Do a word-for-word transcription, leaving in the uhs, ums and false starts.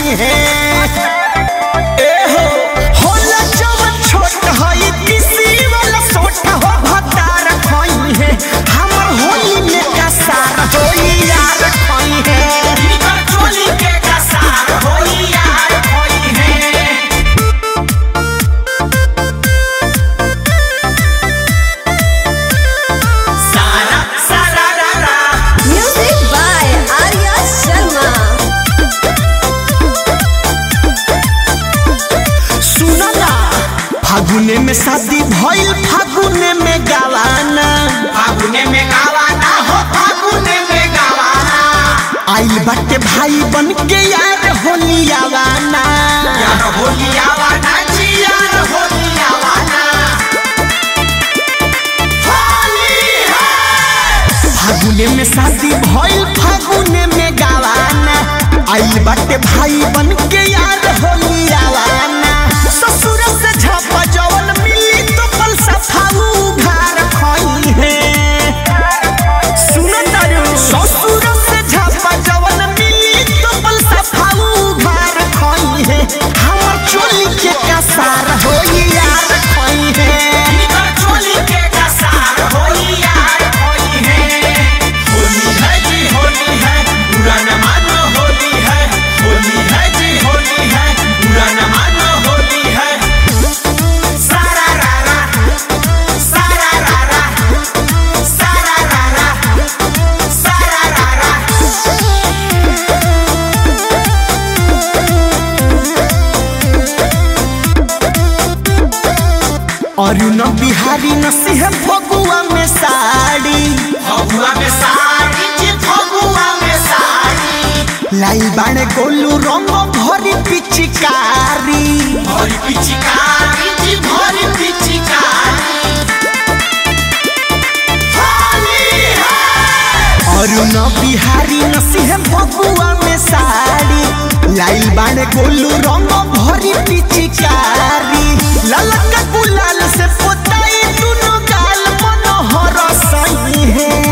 रखई है। ए हो होला जवन छोट हई किसी वाला सोट हो भता रखई है। हमर होली में कसार होई यार रखई है। इनकर चोली के कसार होई यार रखई है। सारा सारा रा रा Music by Arya Sharma. सुनो ना फागुने में शादी भइल फागुने में गवाना फागुने में गवाना हो फागुने में गवाना आइल बाटे भाई बन के यार होली आवाना यार होली आवाना जी यार होली आवाना होली है। फागुने में शादी भइल फागुने में गवाना आइल बाटे भाई बन के यार होली आवाना ससुर से झपा जवन मिली तो पल सफाऊ घर खई है। सुनो तारू ससुर से झपा जवन मिली तो पल सफाऊ घर खई है। हमर चोली के कसार होई यार खई है। इनकर चोली के कसार होई यार खई है। होली है जी होली है बुरा न मानो होली है। होली है जी होली है बुरा न मानो होली है। सारा रा रा सारा रा रा सारा रा रा सारा रा रा। और न बिहारी नसीह फगुआ में साड़ी फगुआ में साड़ी जी फगुआ में साड़ी लाई बाणे गोलू रंग भरी पिचकारी भरी पिचकारी जी भरी पिचकारी होली है। और न बिहारी नसीह फगुआ में साड़ी लाई बाणे गोलू रंग भरी पिचकारी ललका गुलाल से पोताई दुनो गाल मनोहर सही है।